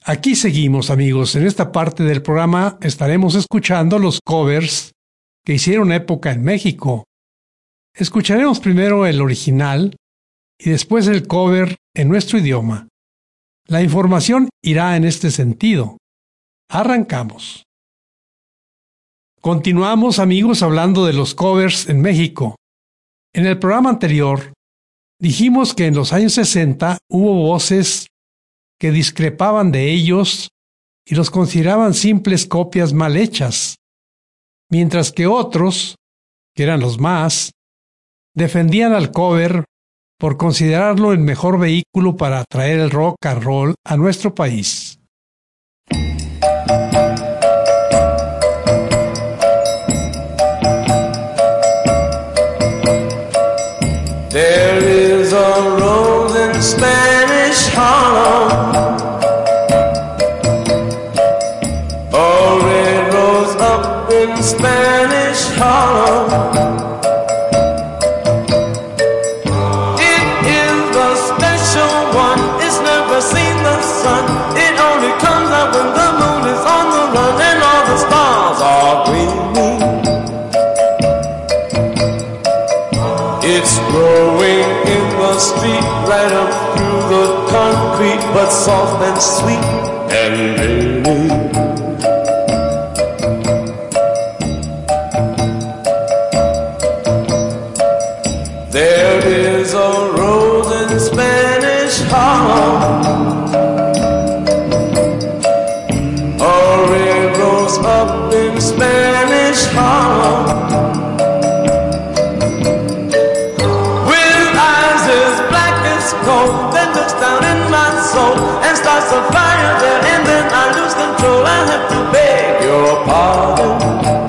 Aquí seguimos, amigos. En esta parte del programa estaremos escuchando los covers que hicieron época en México. Escucharemos primero el original y después el cover en nuestro idioma. La información irá en este sentido. Arrancamos. Continuamos, amigos, hablando de los covers en México. En el programa anterior, dijimos que en los años 60 hubo voces que discrepaban de ellos y los consideraban simples copias mal hechas, mientras que otros, que eran los más, defendían al cover por considerarlo el mejor vehículo para traer el rock and roll a nuestro país. There is a rose in Spanish Harlem, a red rose up in Spanish Harlem. It is a special one, it's never seen the sun. It only comes out when the moon is on the run and all the stars are gleaming. It's growing in the street, right up through the concrete, but soft and sweet and dreamy. There is a rose in Spanish Harlem, a red rose up in Spanish Harlem. Then looks down in my soul and starts a fire there, and then I lose control. I have to beg your pardon.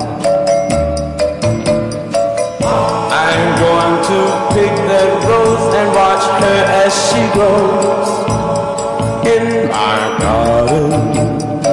I'm going to pick that rose and watch her as she grows in my garden.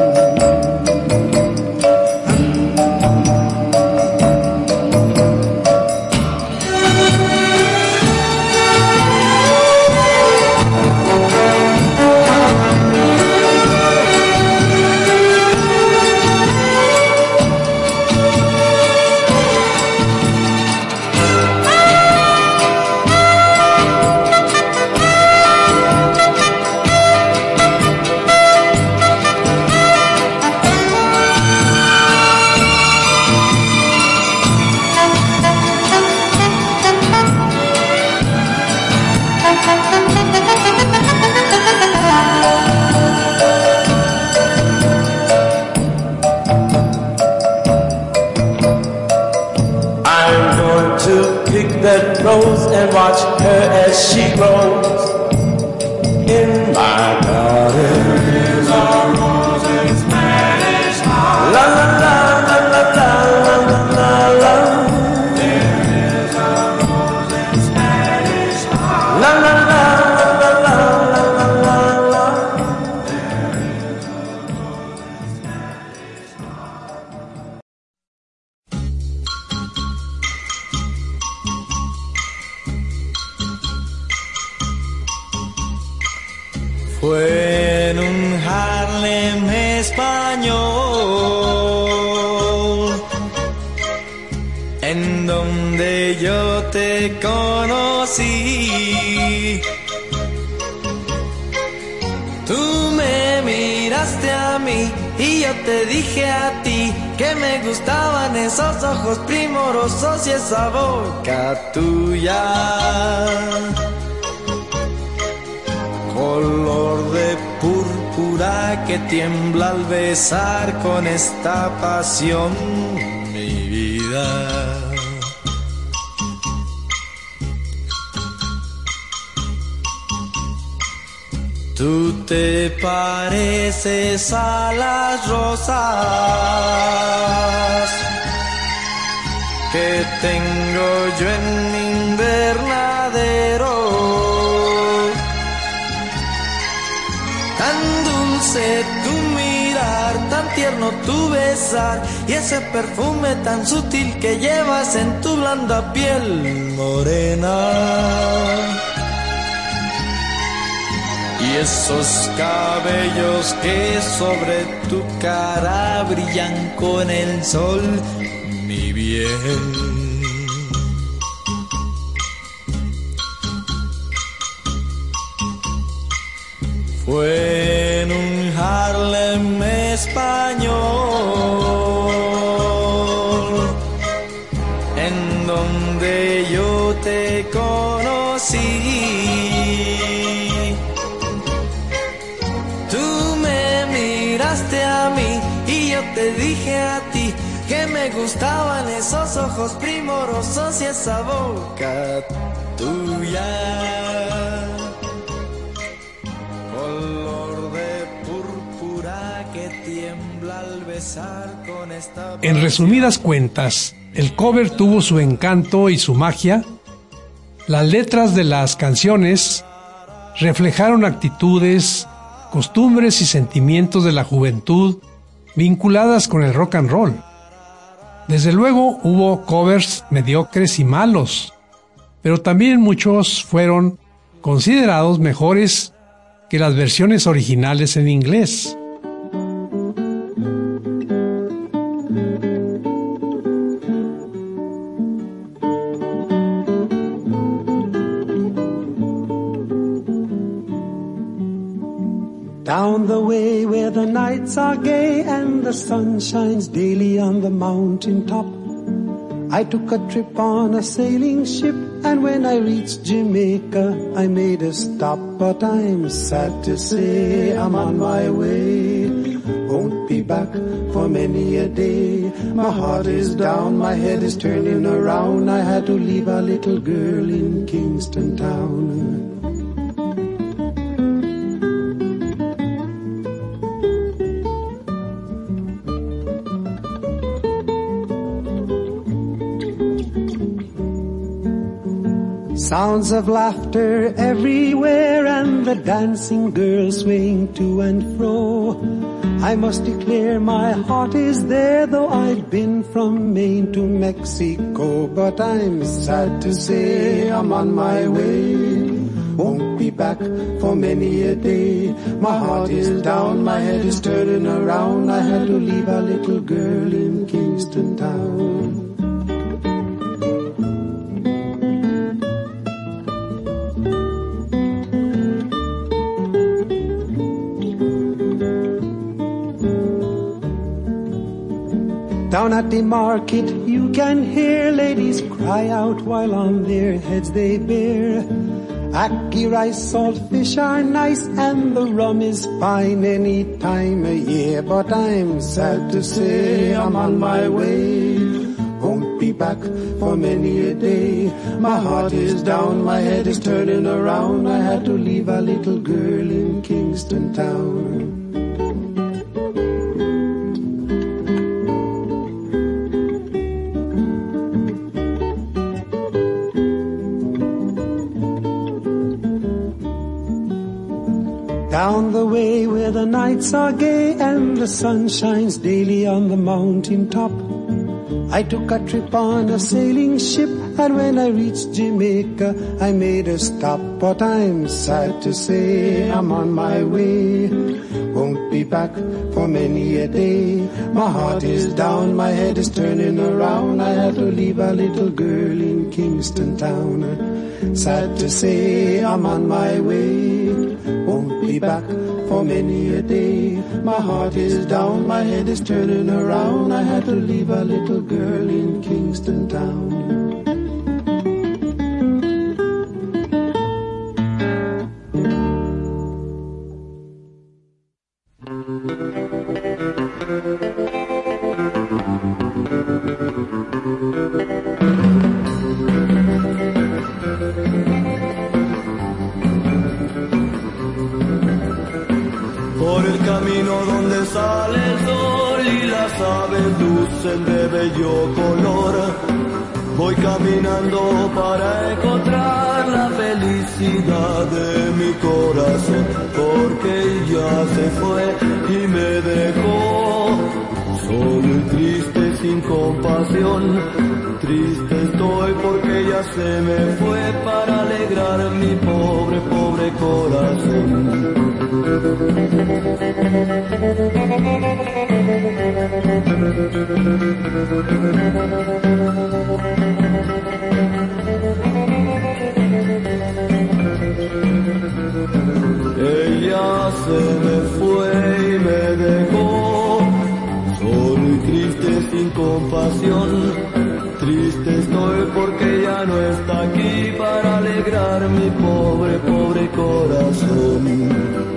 That rose and watch her as she grows in my garden. There is a rose in Spanish Harlem. La la la la la la la la. There is a rose in Spanish Harlem. La la la la la la la la. There is a rose in Spanish Harlem. Fue en un Harlem español en donde yo te conocí. Tú me miraste a mí y yo te dije a ti que me gustaban esos ojos primorosos y esa boca tuya, color de púrpura que tiembla al besar con esta pasión mi vida. Tú te pareces a las rosas que tengo yo en mi invernadero. Tan dulce tu mirar, tan tierno tu besar, y ese perfume tan sutil que llevas en tu blanda piel morena. y esos cabellos que sobre tu cara brillan con el sol, mi bien. Fue en un Harlem español en donde yo te conocí. Tú me miraste a mí y yo te dije a ti que me gustaban esos ojos primorosos y esa boca tuya. En resumidas cuentas, el cover tuvo su encanto y su magia. Las letras de las canciones reflejaron actitudes, costumbres y sentimientos de la juventud vinculadas con el rock and roll. Desde luego hubo covers mediocres y malos, pero también muchos fueron considerados mejores que las versiones originales en inglés. Down the way where the nights are gay and the sun shines daily on the mountain top, I took a trip on a sailing ship, and when I reached Jamaica I made a stop. But I'm sad to say I'm on my way, won't be back for many a day. My heart is down, my head is turning around, I had to leave a little girl in Kingston town. Sounds of laughter everywhere and the dancing girls swaying to and fro. I must declare my heart is there, though I've been from Maine to Mexico. But I'm sad to say I'm on my way, won't be back for many a day. My heart is down, my head is turning around, I had to leave a little girl in Kingston town. Down at the market you can hear ladies cry out while on their heads they bear. Ackee rice, salt fish are nice and the rum is fine any time of year. But I'm sad to say I'm on my way, won't be back for many a day. My heart is down, my head is turning around, I had to leave a little girl in Kingston town. Down the way where the nights are gay and the sun shines daily on the mountain top, I took a trip on a sailing ship, and when I reached Jamaica I made a stop. But I'm sad to say I'm on my way, won't be back for many a day. My heart is down, my head is turning around, I had to leave a little girl in Kingston town. Sad to say I'm on my way, won't be back for many a day. My heart is down, my head is turning around, I had to leave a little girl in Kingston town. Por el camino donde sale el sol y las aves lucen de bello color, voy caminando para encontrar la felicidad de mi corazón, porque ella se fue y me dejó solo y triste sin compasión. Triste estoy porque ella se me fue para lejos alegrar mi pobre, pobre corazón. Ella se me fue y me dejó solo y triste sin compasión. Triste estoy porque ya no está aquí para alegrar mi pobre, pobre corazón.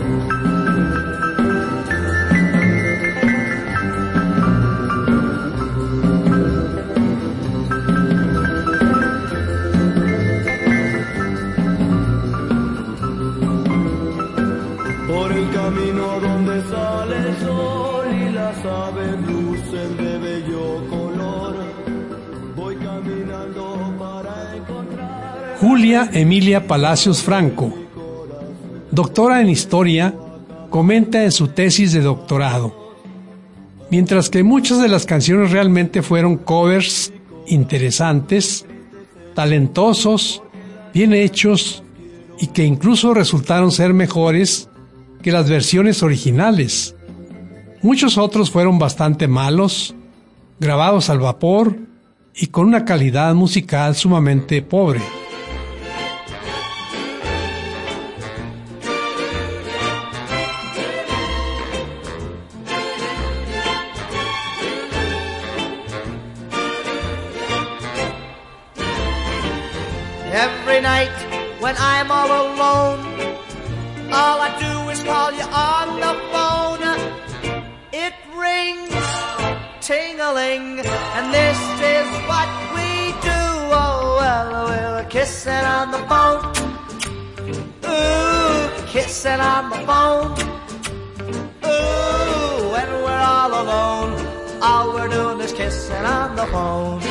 Por el camino donde sale el sol y las aves lucen de bello color, voy caminando para encontrar... Julia Emilia Palacios Franco, doctora en Historia, comenta en su tesis de doctorado: mientras que muchas de las canciones realmente fueron covers interesantes, talentosos, bien hechos y que incluso resultaron ser mejores que las versiones originales, muchos otros fueron bastante malos, grabados al vapor y con una calidad musical sumamente pobre. Every night when I'm all alone, all I do is call you on the phone. It rings, ting-a-ling, and this is what we do. Oh, well, we're kissing on the phone. Ooh, kissing on the phone. Ooh, when we're all alone, all we're doing is kissing on the phone.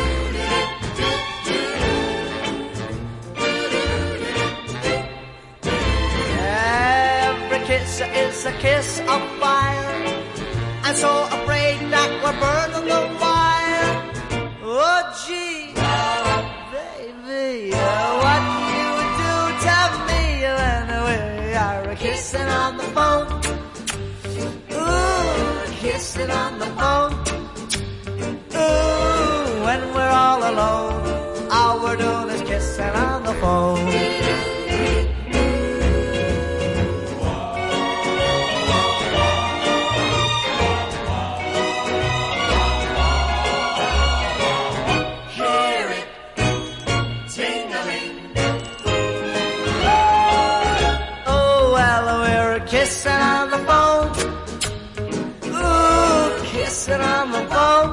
Kiss is a kiss of fire. I'm so afraid that we're burning the wire. Oh gee, baby, what you do to me when we are kissing on the phone? Ooh, kissing on the phone. Ooh, when we're all alone, all we're doing is kissing on the phone. Kissing on the phone. Ooh, kissing on the phone.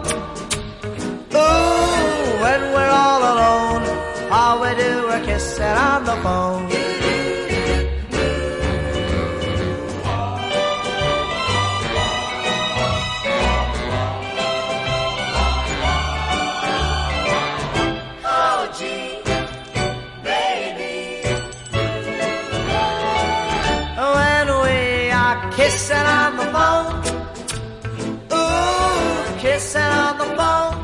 Ooh, when we're all alone, all we do is kissing on the phone. Kissing on the phone. Ooh, kissing on the phone.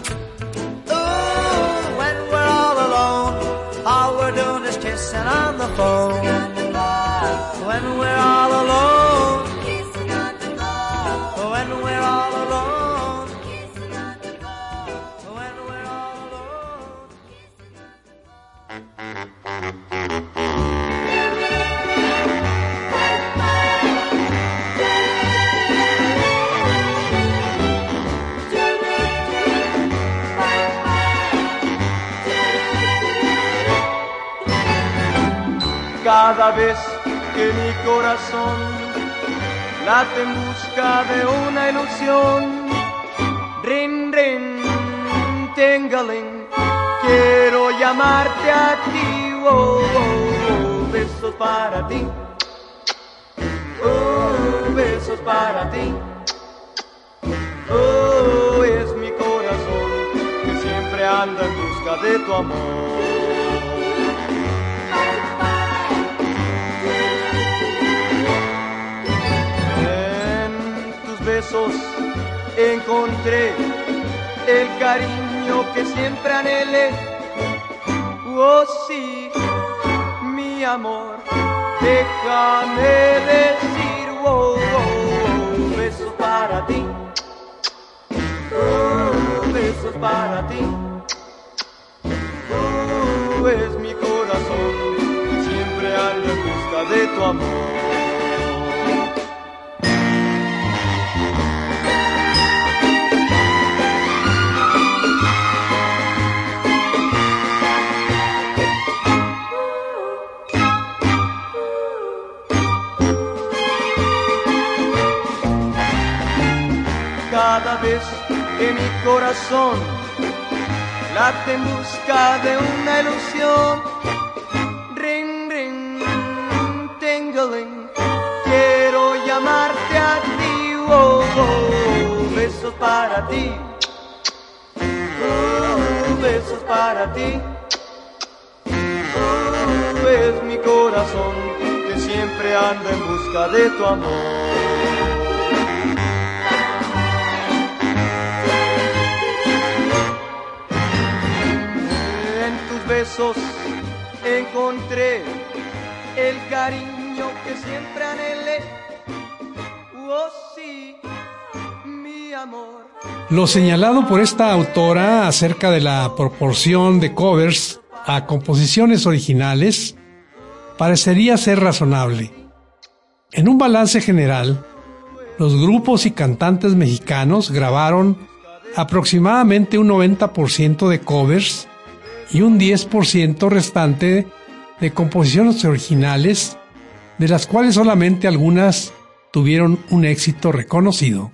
Ooh, when we're all alone, all we're doing is kissing on the phone. When we're all alone, kissing on the phone. When we're all alone, kissing on the phone. When we're all alone. Cada vez que mi corazón late en busca de una ilusión, rin, rin, tingaling, quiero llamarte a ti, oh, oh, oh, besos para ti, oh, besos para ti, oh, es mi corazón que siempre anda en busca de tu amor. Besos encontré el cariño que siempre anhelé. Oh sí, mi amor, déjame decir, wow, wow, besos para ti, besos para ti, es mi corazón, siempre anda en busca de tu amor. Cada vez que mi corazón late en busca de una ilusión, ring, ring, tingling, quiero llamarte a ti, oh, oh, besos para ti, besos para ti, es mi corazón que siempre anda en busca de tu amor. Besos encontré el cariño que siempre anhelé. Oh sí, mi amor. Lo señalado por esta autora acerca de la proporción de covers a composiciones originales parecería ser razonable. En un balance general, los grupos y cantantes mexicanos grabaron aproximadamente un 90% de covers y un 10% restante de composiciones originales, de las cuales solamente algunas tuvieron un éxito reconocido.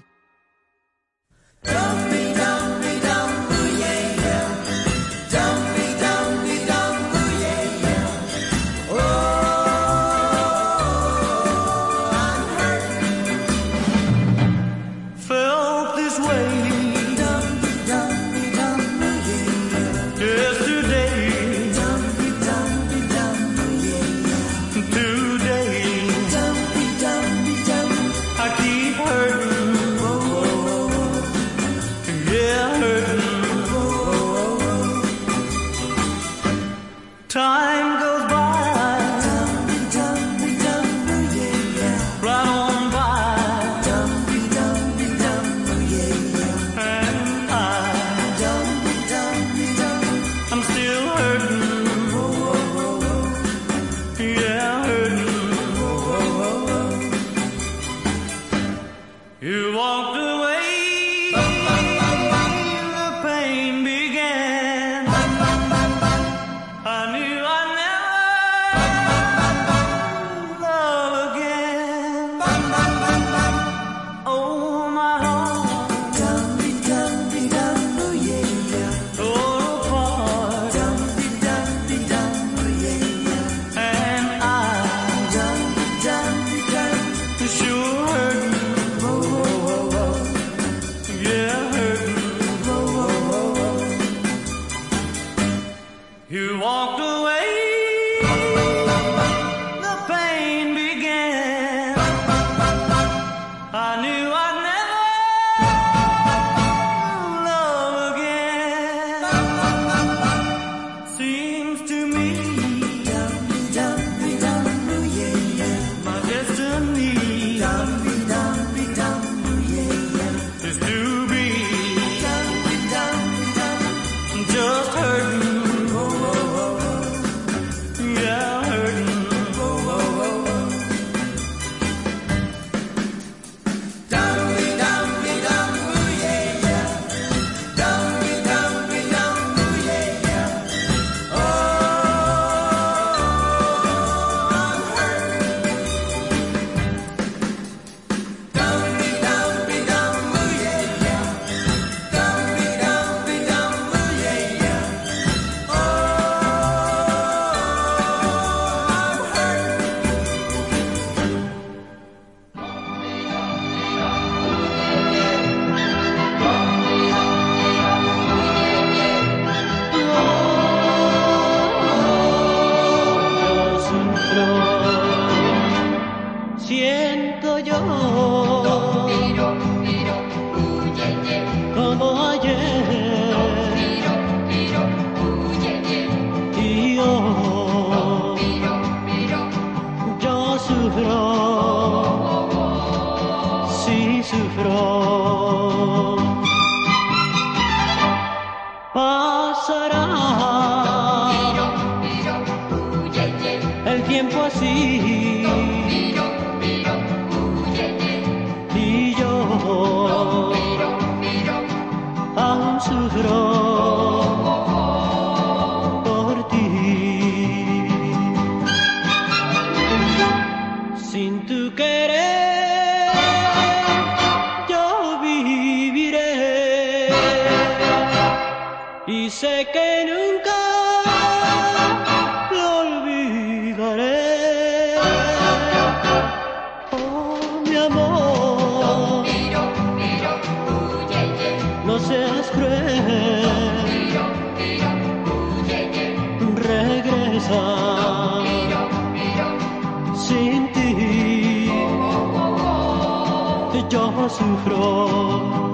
tu querer yo viviré y sé que nunca te olvidaré. Oh, mi amor, no seas cruel, regresa. Sin ti yo sufro,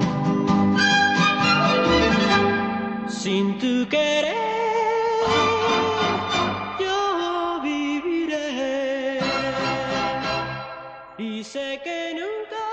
sin tu querer yo viviré y sé que nunca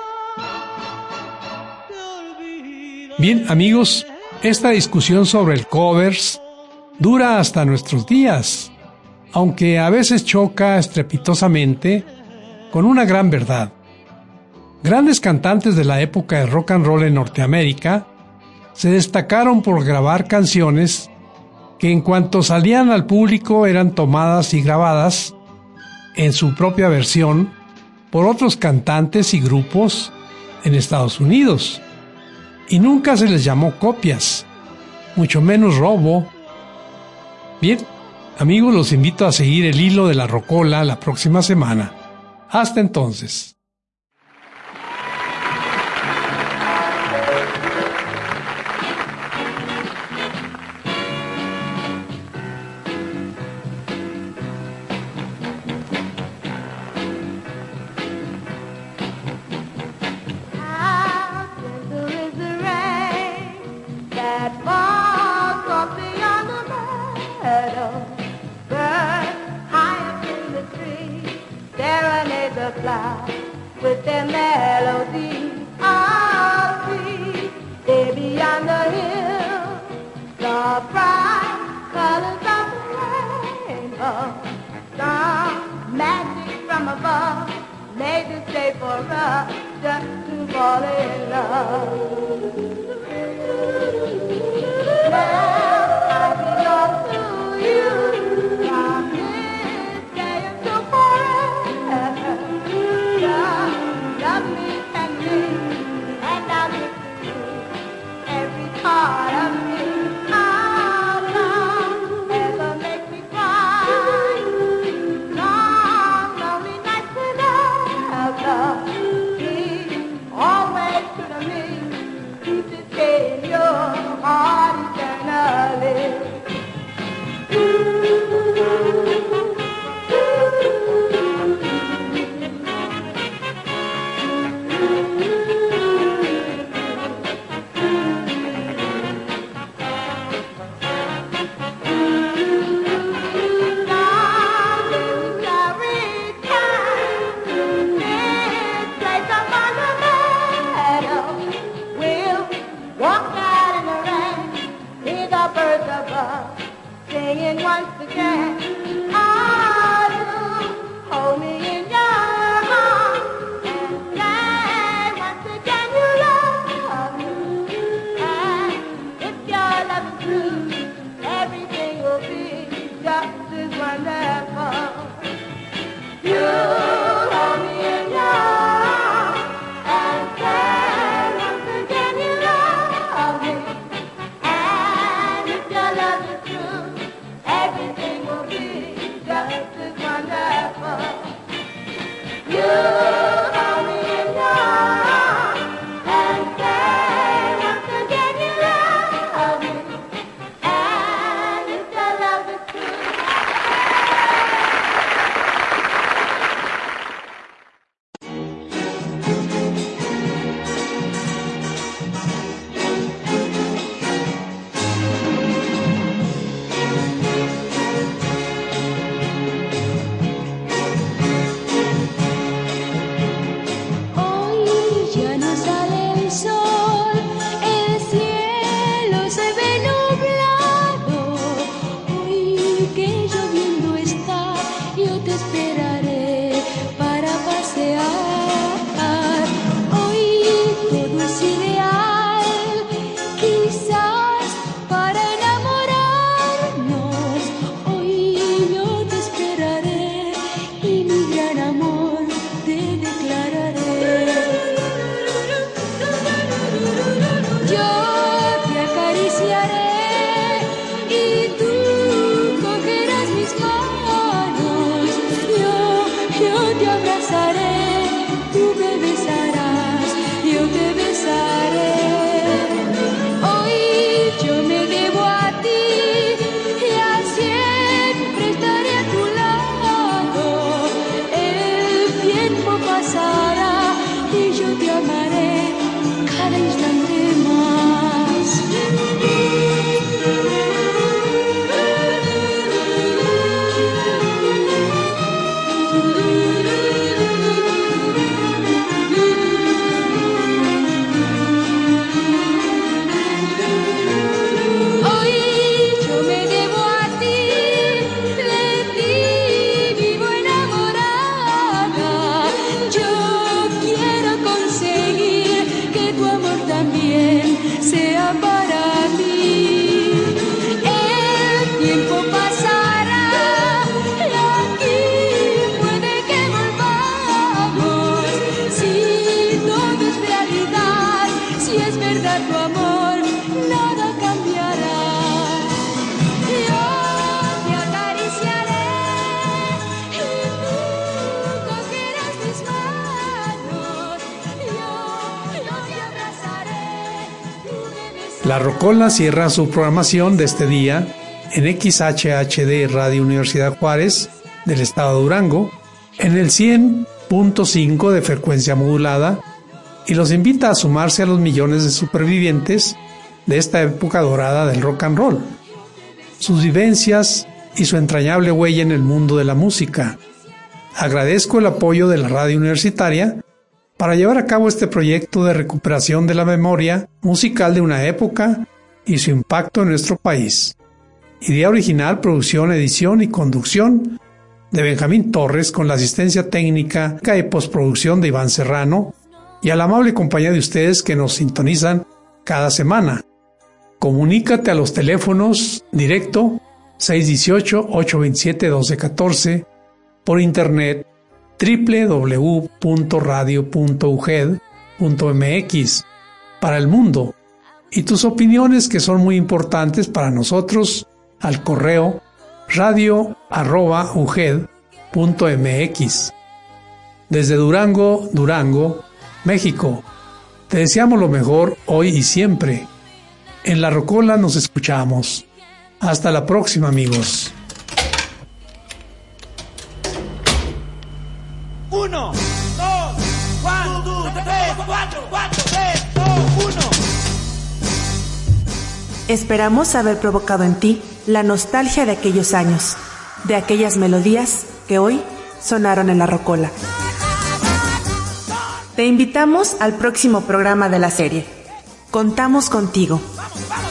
te olvidaré. Bien, amigos, esta discusión sobre el covers dura hasta nuestros días, aunque a veces choca estrepitosamente con una gran verdad. Grandes cantantes de la época de rock and roll en Norteamérica se destacaron por grabar canciones que en cuanto salían al público eran tomadas y grabadas en su propia versión por otros cantantes y grupos en Estados Unidos. Y nunca se les llamó copias, mucho menos robo. Bien, amigos, los invito a seguir el hilo de la rocola la próxima semana. Hasta entonces. With their melody of sweet, they beyond the hill, the bright colors of the rainbow, some magic from above, made this day for us just to fall in love. Now I belong to you, from this day until forever. Love me tenderly, and I'll give to you every part of me. How love ever makes me cry. Long, lonely nights without love. Be always true to me. Keep this day in your heart eternally. Singing once again, oh, hold me in your arms and say once again you love me. And if your love is true, everything will be just as wonderful. You hold me in your arms and say once again you love me. And if your love is true, everything will be vida tu amor nada cambiará. Yo te acariciaré y tú cogerás mis manos. Yo te abrazaré, tú me besarás. La Rocola cierra su programación de este día en XHHD Radio Universidad Juárez del estado de Durango, en el 100.5 de frecuencia modulada, y los invita a sumarse a los millones de supervivientes de esta época dorada del rock and roll, sus vivencias y su entrañable huella en el mundo de la música. Agradezco el apoyo de la radio universitaria para llevar a cabo este proyecto de recuperación de la memoria musical de una época y su impacto en nuestro país. Idea original, producción, edición y conducción de Benjamín Torres, con la asistencia técnica y postproducción de Iván Serrano, y a la amable compañía de ustedes que nos sintonizan cada semana. Comunícate a los teléfonos directo 618-827-1214, por internet www.radio.uged.mx para el mundo, y tus opiniones, que son muy importantes para nosotros, al correo radio@uged.mx. Desde Durango, México, te deseamos lo mejor hoy y siempre. En La Rocola nos escuchamos. Hasta la próxima, amigos. 1, 2, 1, 2, 3, 4, 3, 2, 1. Esperamos haber provocado en ti la nostalgia de aquellos años, de aquellas melodías que hoy sonaron en La Rocola. Te invitamos al próximo programa de la serie. Contamos contigo. Vamos, vamos.